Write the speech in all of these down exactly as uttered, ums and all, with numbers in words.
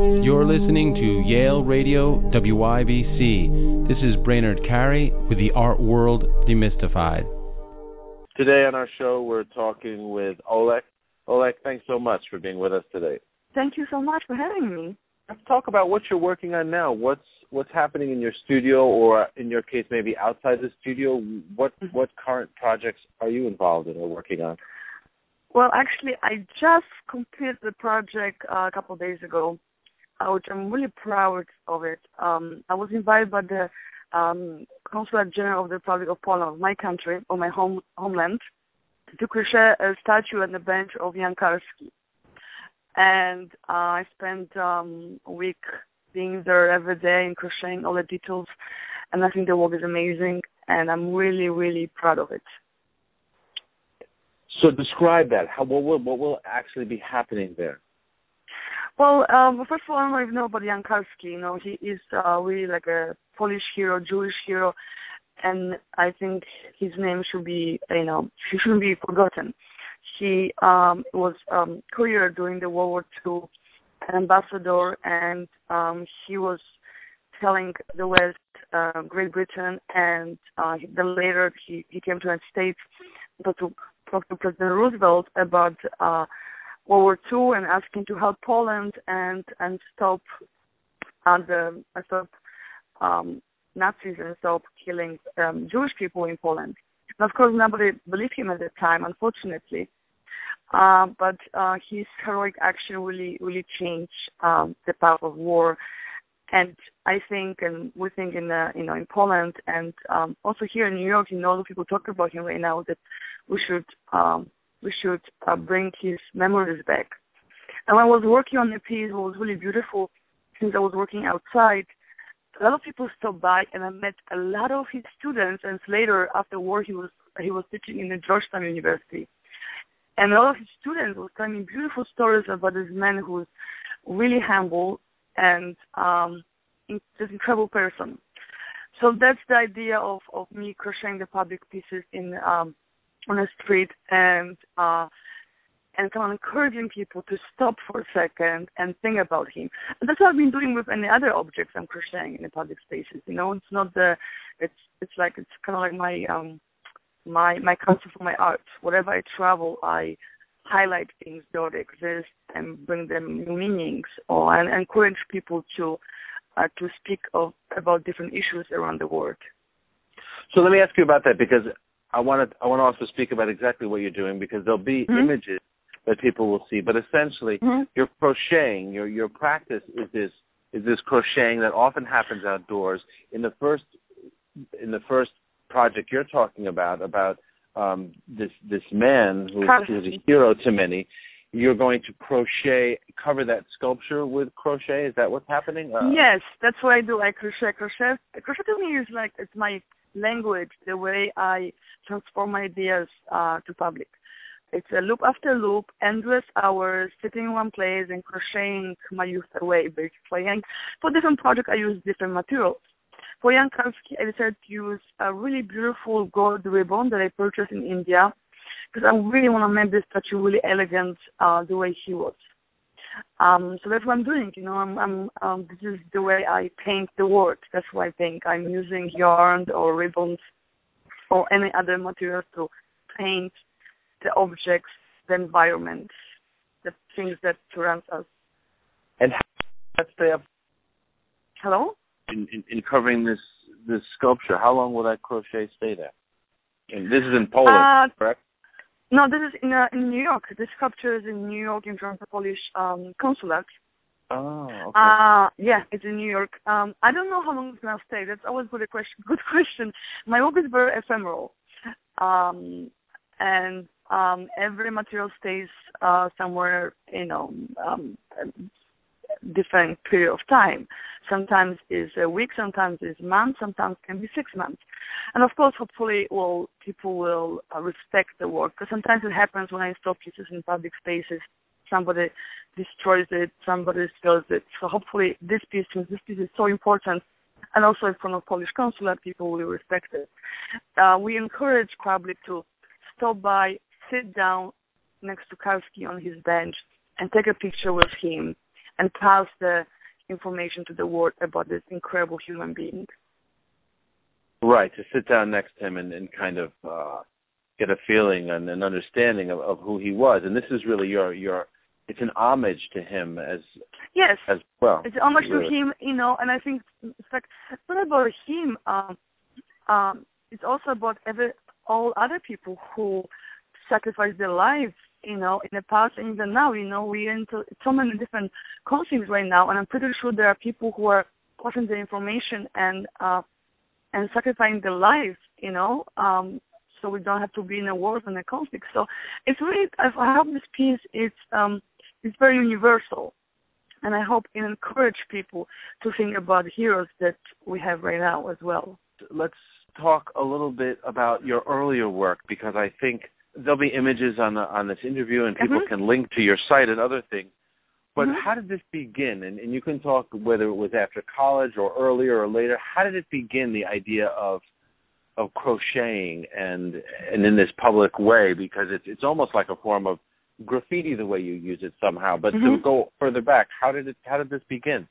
You're listening to Yale Radio W I B C. This is Brainerd Carey with the Art World Demystified. Today on our show, we're talking with Oleg. Oleg, thanks so much for being with us today. Thank you so much for having me. Let's talk about what you're working on now. What's what's happening in your studio, or in your case, maybe outside the studio? What Mm-hmm. what current projects are you involved in or working on? Well, actually, I just completed the project uh, a couple of days ago, uh, which I'm really proud of it. Um, I was invited by the um, Consulate General of the Republic of Poland, my country, or my home homeland, to crochet a statue and a bench of Jan Karski. And uh, I spent um, a week being there every day and crocheting all the details, and I think the work is amazing, and I'm really, really proud of it. So describe that. How what will what will actually be happening there? Well, um, first of all, I don't know if you know about Jan Karski. You know, he is uh, really like a Polish hero, Jewish hero, and I think his name should be, you know, he shouldn't be forgotten. He um, was um, career during the World War Two, an ambassador, and um, he was telling the West, uh, Great Britain, and uh, then later he, he came to the United States to talk to President Roosevelt about uh, World War Two and asking to help Poland and and stop uh, the uh, stop um, Nazis and stop killing um, Jewish people in Poland. And of course, nobody believed him at the time, unfortunately. Uh, but uh, his heroic action really, really changed um, the path of war. And I think, and we think in, uh, you know, in Poland and um, also here in New York, you know, people talk about him right now that we should, um, we should uh, bring his memories back. And when I was working on the piece, it was really beautiful. Since I was working outside, a lot of people stopped by, and I met a lot of his students. And later, after war, he was he was teaching in the Georgetown University. And a lot of his students were telling me beautiful stories about this man who was really humble and um, in, this incredible person. So that's the idea of, of me crocheting the public pieces in um, on the street and uh, and kind of encouraging people to stop for a second and think about him. And that's what I've been doing with any other objects I'm crocheting in the public spaces. You know, it's not the, it's it's like it's kind of like my um, my my concept for my art. Wherever I travel, I highlight things that already exist and bring them new meanings, or and encourage people to uh, to speak of about different issues around the world. So let me ask you about that, because I want to I want to also speak about exactly what you're doing, because there'll be mm-hmm. images that people will see. But essentially, mm-hmm. your crocheting, your your practice is this is this crocheting that often happens outdoors. In the first in the first project you're talking about, about um, this this man who is a hero to many, you're going to crochet, cover that sculpture with crochet. Is that what's happening? Uh, yes, that's what I do. I crochet. Crochet. Crochet to me is like it's my language, the way I transform ideas uh, to public. It's a loop after loop, endless hours, sitting in one place and crocheting my youth away, basically. And for different projects, I use different materials. For Jan Karski, I decided to use a really beautiful gold ribbon that I purchased in India, because I really want to make this statue really elegant uh, the way he was. Um, so that's what I'm doing. You know, I'm, I'm, um, this is the way I paint the world. That's why I think I'm using yarn or ribbons or any other materials to paint the objects, the environment, the things that surround us. And how does that stay up? Hello? In, in, in covering this this sculpture, how long will that crochet stay there? And this is in Poland, uh, correct? No, this is in uh, in New York. This sculpture is in New York in front of the Polish um, consulate. Oh, okay. Uh, yeah, it's in New York. Um, I don't know how long it's going to stay. That's always a good question. Good question. My work is very ephemeral. Um, and um, every material stays uh, somewhere, you know, um, different period of time. Sometimes it's a week, sometimes it's a month, sometimes it can be six months. And of course, hopefully, well, people will uh, respect the work, because sometimes it happens when I install pieces in public spaces. Somebody destroys it, somebody steals it. So hopefully, this piece, since this piece is so important, and also in front of Polish consulate, people will respect it. Uh, we encourage public to stop by, sit down next to Karski on his bench, and take a picture with him. and pass the information to the world about this incredible human being. Right, to sit down next to him and, and kind of uh, get a feeling and an understanding of, of who he was. And this is really your, your it's an homage to him as yes, as well. It's an homage really. to him, you know, and I think it's like, it's not about him. Um, um, it's also about every, all other people who sacrificed their lives, you know, in the past and even now. You know, we're into so many different conflicts right now, and I'm pretty sure there are people who are passing the information and uh, and sacrificing their lives, you know, um, so we don't have to be in a war and a conflict. So it's really, I hope this piece is um, it's very universal, and I hope it encourage people to think about heroes that we have right now as well. Let's talk a little bit about your earlier work, because I think there'll be images on the, on this interview, and people mm-hmm. can link to your site and other things. But mm-hmm. how did this begin? And, and you can talk whether it was after college or earlier or later. How did it begin, the idea of of crocheting and and in this public way? Because it's it's almost like a form of graffiti the way you use it somehow. But mm-hmm. to go further back, how did it how did this begin?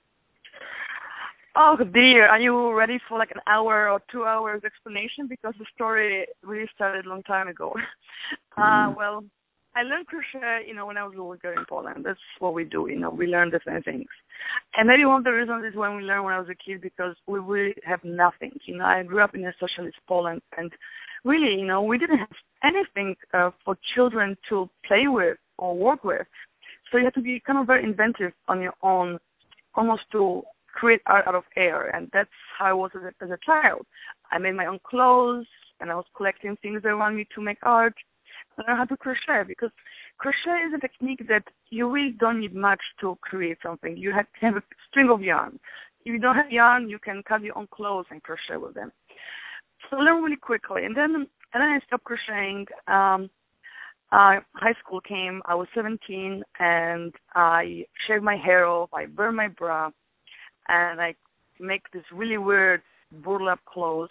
Oh dear, are you ready for like an hour or two hours explanation? Because the story really started a long time ago. Mm-hmm. Uh, well, I learned crochet, you know, when I was a little girl in Poland. That's what we do, you know, we learn different things. And maybe one of the reasons is when we learned when I was a kid, because we really have nothing. You know, I grew up in a socialist Poland, and really, you know, we didn't have anything uh, for children to play with or work with. So you had to be kind of very inventive on your own, almost to create art out of air. And that's how I was as a, as a child. I made my own clothes, and I was collecting things around me to make art. I learned how to crochet, because crochet is a technique that you really don't need much to create something. You have to have a string of yarn. If you don't have yarn, you can cut your own clothes and crochet with them. So I learned really quickly. And then, and then I stopped crocheting. Um, uh, high school came. I was seventeen, and I shaved my hair off. I burned my bra, and I make this really weird burlap clothes.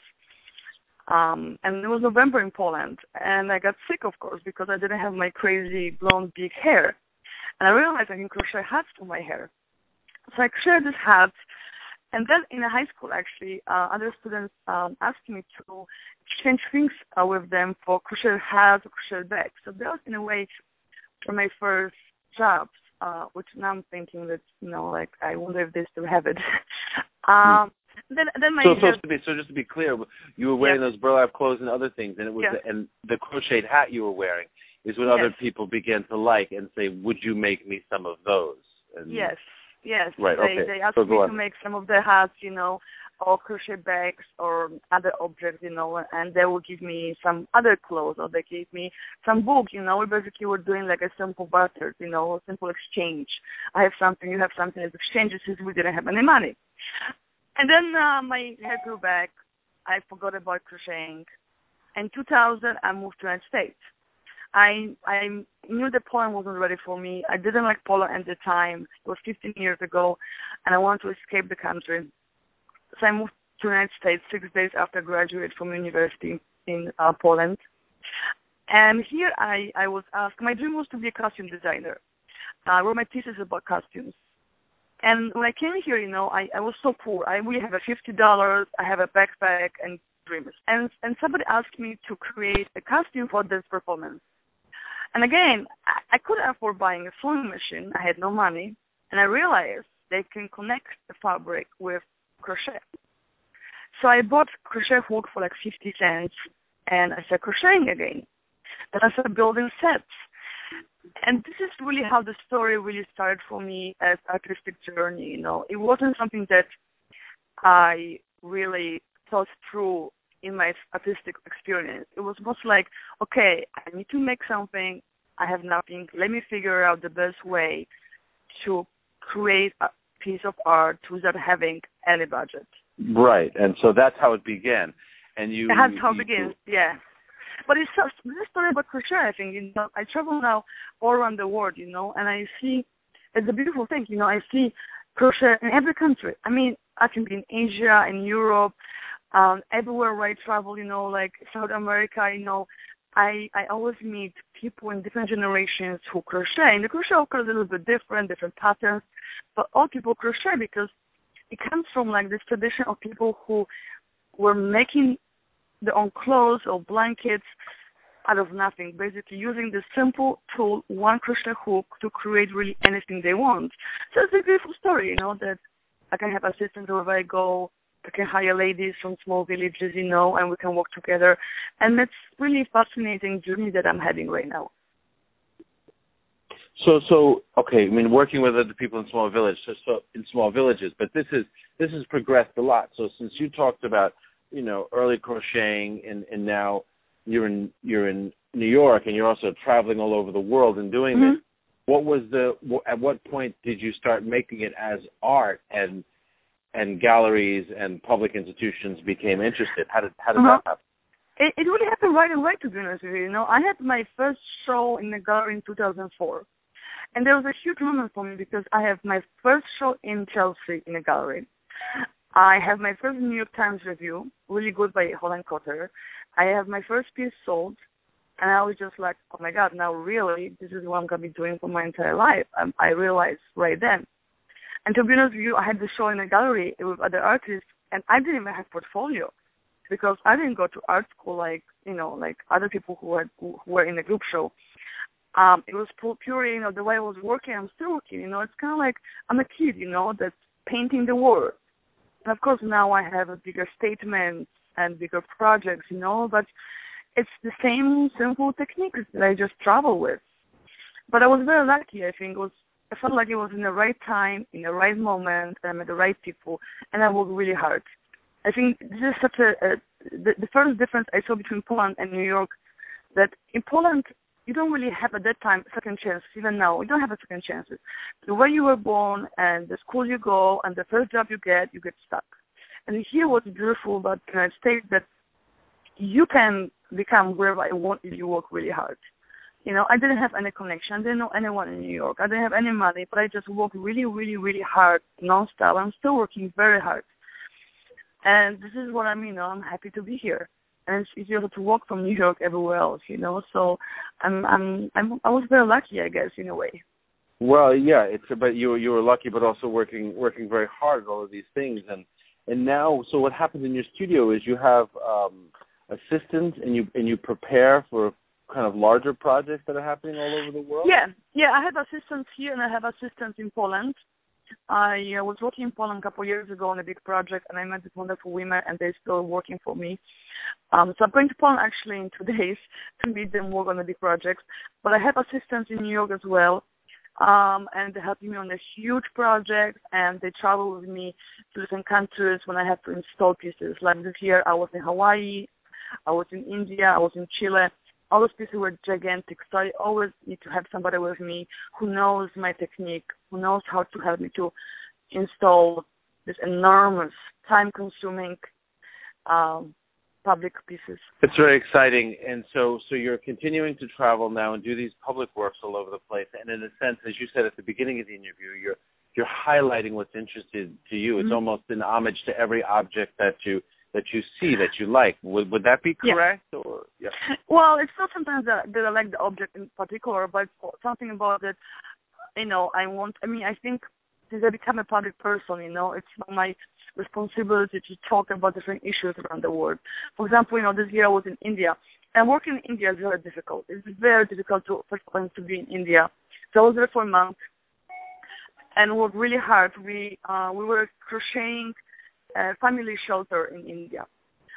Um, and it was November in Poland, and I got sick, of course, because I didn't have my crazy blonde big hair. And I realized I can crochet hats for my hair. So I crocheted this hat, and then in high school, actually, uh, other students um, asked me to exchange things uh, with them for crocheted hats or crocheted bags. So that was, in a way, for my first jobs, uh, which now I'm thinking that, you know, like, I wonder if they still have it. um, Then, then my so, so, to be, so just to be clear, you were wearing yeah. those burlap clothes and other things, and it was yeah. the, and the crocheted hat you were wearing is what yes. other people began to like and say, "Would you make me some of those?" And yes, yes. Right. They, okay. they asked so me on. to make some of the hats, you know, or crochet bags or other objects, you know, and they will give me some other clothes, or they gave me some book, you know. We basically were doing like a simple barter, you know, a simple exchange. I have something, you have something as exchanges, since we didn't have any money. And then uh, my hair grew back. I forgot about crocheting. In two thousand, I moved to the United States. I I knew that Poland wasn't ready for me. I didn't like Poland at the time. It was fifteen years ago, and I wanted to escape the country. So I moved to the United States six days after I graduated from university in uh, Poland. And here I, I was asked, my dream was to be a costume designer. I wrote my thesis about costumes. And when I came here, you know, I, I was so poor. I we have a fifty dollars, I have a backpack and dreams. And and somebody asked me to create a costume for this performance. And again, I, I couldn't afford buying a sewing machine. I had no money. And I realized they can connect the fabric with crochet. So I bought crochet hook for like fifty cents, and I started crocheting again. Then I started building sets. And this is really how the story really started for me as artistic journey, you know. It wasn't something that I really thought through in my artistic experience. It was most like, okay, I need to make something, I have nothing, let me figure out the best way to create a piece of art without having any budget. Right, and so that's how it began. And you That's how you, it begins, yeah. But it's just this story about crochet, I think. You know, I travel now all around the world, you know, and I see, it's a beautiful thing, you know, I see crochet in every country. I mean, I can be in Asia, in Europe, um, everywhere where I travel, you know, like South America, you know, I, I always meet people in different generations who crochet. And the crochet occurs a little bit different, different patterns, but all people crochet because it comes from like this tradition of people who were making their own clothes or blankets out of nothing, basically using this simple tool, one crochet hook, to create really anything they want. So it's a beautiful story, you know, that I can have assistants wherever I go. I can hire ladies from small villages, you know, and we can work together. And it's really a fascinating journey that I'm having right now. So, so okay. I mean, working with other people in small villages, so, so in small villages, but this is this has progressed a lot. So, since you talked about, you know, early crocheting, and, and now you're in you're in New York, and you're also traveling all over the world and doing mm-hmm. this. What was the? At what point did you start making it as art, and and galleries and public institutions became interested? How did how did uh-huh. that happen? It, it really happened right away, to be honest with you. You know, I had my first show in the gallery in two thousand four. And there was a huge moment for me because I have my first show in Chelsea in a gallery. I have my first New York Times review, really good by Holland Cotter. I have my first piece sold, and I was just like, oh my God, now really, this is what I'm going to be doing for my entire life. Um, I realized right then. And to be honest with you, I had the show in a gallery with other artists, and I didn't even have portfolio because I didn't go to art school like, you know, like other people who, had, who were in the group show. Um, it was pure, you know, the way I was working, I'm still working, you know. It's kind of like I'm a kid, you know, that's painting the world. And, of course, now I have a bigger statement and bigger projects, you know, but it's the same simple techniques that I just travel with. But I was very lucky, I think. It was, I felt like it was in the right time, in the right moment, and I met the right people, and I worked really hard. I think this is such a, a the, the first difference I saw between Poland and New York, that in Poland, you don't really have at that time second chances. Even now, you don't have a second chances. The way you were born and the school you go and the first job you get, you get stuck. And here what's beautiful about the United States that you can become wherever I want if you work really hard. You know, I didn't have any connection. I didn't know anyone in New York. I didn't have any money, but I just worked really, really, really hard, nonstop. I'm still working very hard. And this is what I mean. You know, I'm happy to be here. And it's easier to walk from New York everywhere else, you know. So I'm, I'm, I'm, I was very lucky, I guess, in a way. Well, yeah, it's but you you were lucky, but also working working very hard at all of these things, and and now, so what happens in your studio is you have um, assistants, and you and you prepare for kind of larger projects that are happening all over the world. Yeah, yeah, I have assistants here, and I have assistants in Poland. I uh, was working in Poland a couple of years ago on a big project, and I met these wonderful women, and they're still working for me. Um, so I'm going to Poland actually in two days to meet them, work on the big projects. But I have assistants in New York as well, um, and they're helping me on a huge project, and they travel with me to different countries when I have to install pieces. Like this year, I was in Hawaii, I was in India, I was in Chile. All those pieces were gigantic, so I always need to have somebody with me who knows my technique, who knows how to help me to install this enormous, time-consuming um, public pieces. It's very exciting, and so so you're continuing to travel now and do these public works all over the place. And in a sense, as you said at the beginning of the interview, you're you're highlighting what's interesting to you. It's mm-hmm. almost an homage to every object that you that you see, that you like. Would would that be correct? Yeah. Or yeah. Well, it's not sometimes that, that I like the object in particular, but something about it, you know, I want, I mean, I think since I become a public person, you know, it's my responsibility to talk about different issues around the world. For example, you know, this year I was in India, and working in India is very difficult. It's very difficult to, first of all, to be in India. So I was there for a month and worked really hard. We, uh, we were crocheting a family shelter in India.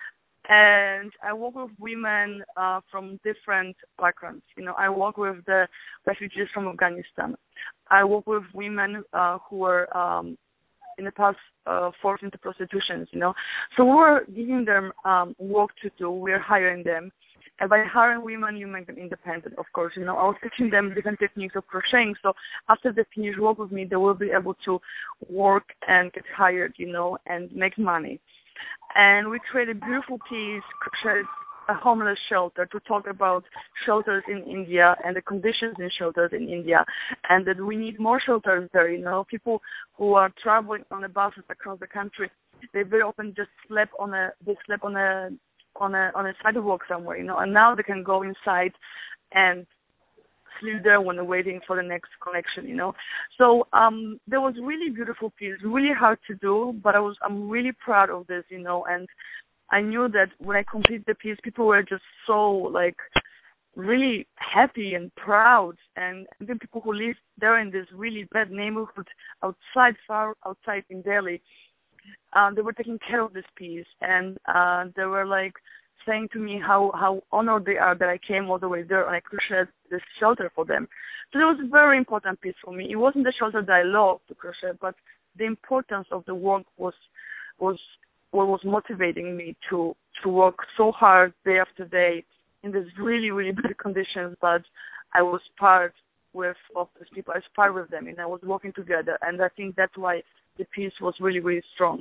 And I work with women uh, from different backgrounds. You know, I work with the refugees from Afghanistan. I work with women uh, who were um, in the past uh, forced into prostitution, you know. So we're giving them um, work to do. We're hiring them. And by hiring women, you make them independent, of course. You know, I was teaching them different techniques of crocheting. So after they finish work with me, they will be able to work and get hired, you know, and make money. And we created a beautiful piece, a homeless shelter, to talk about shelters in India and the conditions in shelters in India, and that we need more shelters there. You know, people who are traveling on the buses across the country, they very often just sleep on a they sleep on a on a on a sidewalk somewhere, you know, and now they can go inside and sleep there when they're waiting for the next connection, you know. So um, there was really beautiful piece, really hard to do, but I was I'm really proud of this, you know, and I knew that when I completed the piece, people were just so like really happy and proud, and even people who live there in this really bad neighborhood outside, far outside in Delhi, uh, they were taking care of this piece, and uh, they were like saying to me how, how honored they are that I came all the way there and I crocheted this shelter for them. So that was a very important piece for me. It wasn't the shelter that I loved to crochet, but the importance of the work was was what was motivating me to, to work so hard day after day in these really, really bad conditions, but I was part with of these people. I was part with them, and I was working together, and I think that's why the piece was really, really strong.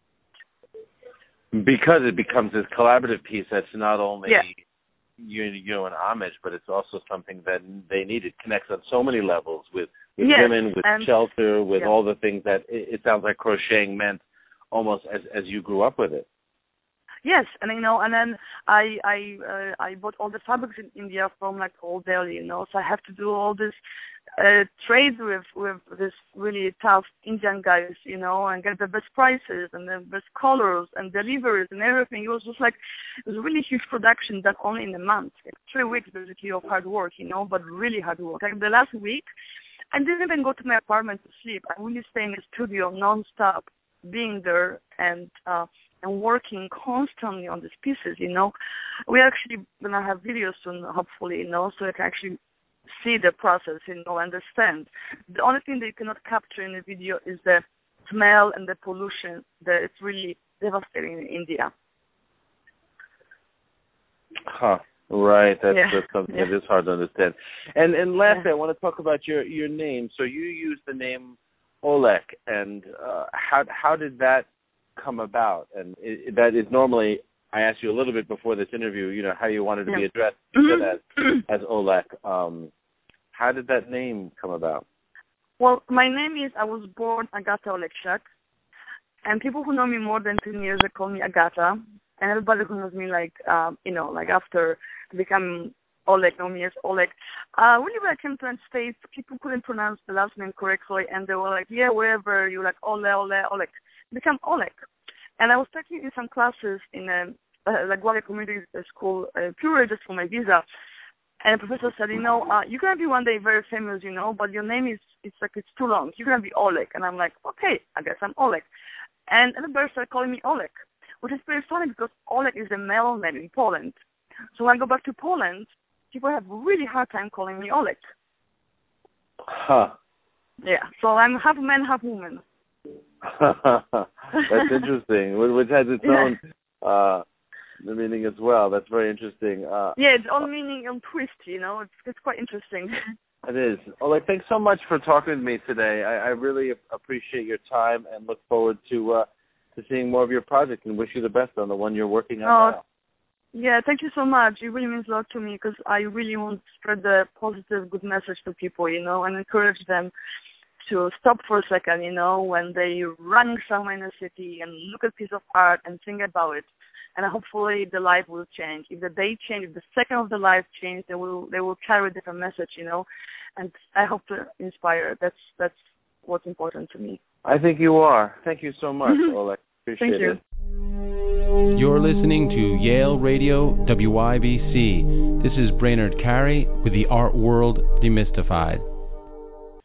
Because it becomes this collaborative piece that's not only yeah. you, you know, an homage, but it's also something that they need. It connects on so many levels with, with yes, women, with shelter, with yeah. all the things that it, it sounds like crocheting meant almost as as you grew up with it. Yes, and you know, and then I I uh, I bought all the fabrics in India from like Old Delhi, you know, so I have to do all this uh, trade with with this really tough Indian guys, you know, and get the best prices and the best colors and deliveries and everything. It was just like it was a really huge production done only in a month, like three weeks basically of hard work, you know, but really hard work. Like the last week, I didn't even go to my apartment to sleep. I really stayed in the studio nonstop, being there and uh, and working constantly on these pieces, you know. We're actually going to have videos soon, hopefully, you know, so you can actually see the process, you know, understand. The only thing that you cannot capture in the video is the smell and the pollution that it's really devastating in India. Huh. Right. That's, yeah. that's something yeah. that is hard to understand. And and lastly, yeah. I want to talk about your, your name. So you use the name Oleg, and uh, how how did that come about? And it, that is normally, I asked you a little bit before this interview, you know, how you wanted to yeah. be addressed. You said as, as Oleg. Um, how did that name come about? Well, my name is, I was born Agata Olegchak, and people who know me more than ten years, they call me Agata, and everybody who knows me, like, um, you know, like after becoming Oleg, know me as Oleg. Uh, really, when I came to the United States, people couldn't pronounce the last name correctly, and they were like, yeah, wherever, you're like, Ole, Ole, Oleg. Become Oleg. And I was taking in some classes in a, uh, like Gualia Community School, uh, purely just for my visa. And the professor said, you know, uh, you're going to be one day very famous, you know, but your name is, it's like, it's too long. You're going to be Oleg. And I'm like, okay, I guess I'm Oleg. And everybody started calling me Oleg, which is pretty funny because Oleg is a male name in Poland. So when I go back to Poland, people have a really hard time calling me Oleg. Huh. Yeah, so I'm half man, half woman. That's interesting, which has its own uh, meaning as well. That's very interesting. Uh, yeah, it's all meaning and twist, you know. It's it's quite interesting. It is. Oleg, thanks so much for talking to me today. I, I really appreciate your time and look forward to uh, to seeing more of your project and wish you the best on the one you're working on oh, now. Yeah, thank you so much. It really means a lot to me because I really want to spread the positive, good message to people, you know, and encourage them to stop for a second, you know, when they run somewhere in the city and look at a piece of art and think about it. And hopefully the life will change. If the day change, if the second of the life change, they will they will carry a different message, you know. And I hope to inspire. That's that's what's important to me. I think you are. Thank you so much, Oleg. Appreciate Thank you. it. You're listening to Yale Radio W I B C. This is Brainerd Carey with the Art World Demystified.